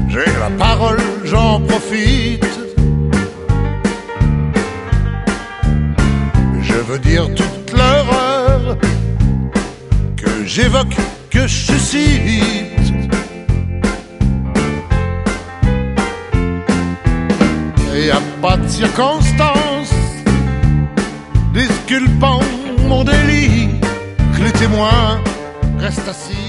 J'ai la parole, j'en profite. Je veux dire toute l'horreur que j'évoque, que je cite. Y a pas de circonstance disculpant mon délit, que les témoins restent assis.